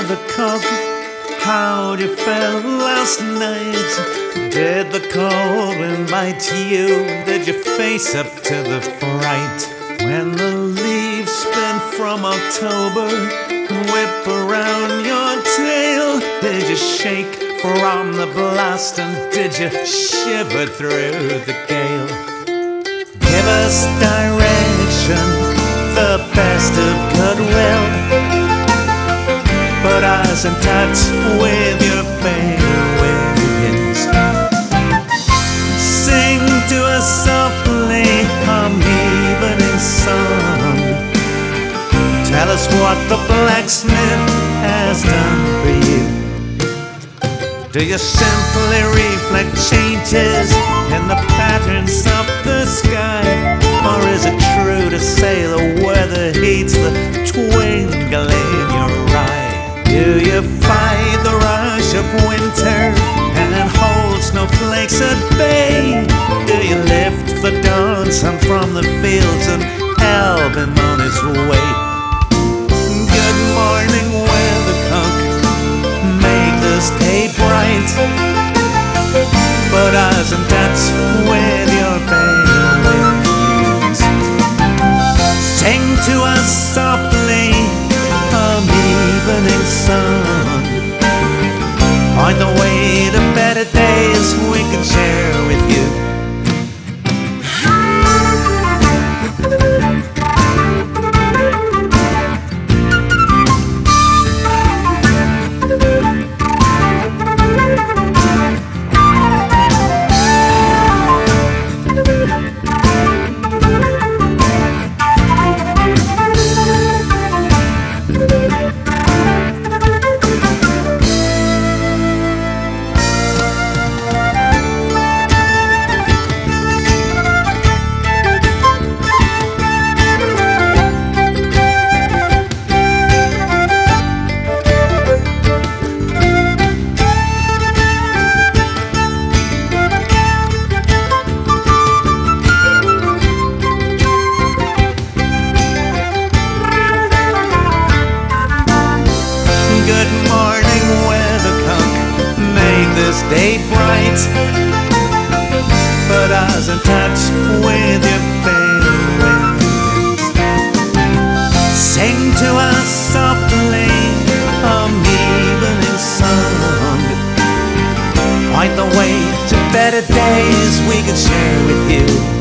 weathercock, how'd you feel last night? Did the cold invite you? Did you face up to the fright? When the leaves spin from October and whip around your tail, did you shake from the blast and did you shiver through the gale? Give us direction, the best of goodwill, put us in touch with your favorite winds. Sing to us softly an evening song. Tell us what the blacksmith has done for you. Do you simply reflect changes in the patterns of the sky? Or is it true to say the weather heats the twinkle in your eye? Do you fight the rush of winter and hold snowflakes at bay? Do you lift the dawnsun from the fields and help him on his way? Good morning, weathercock, make this day bright, put us in touch with your feelings. Sing to us softly an evening song, point the way to better days we can share with you. Good morning, weathercock, make this day bright, put us in touch with your feelings. Sing to us softly an evening song, point the way to better days we can share with you.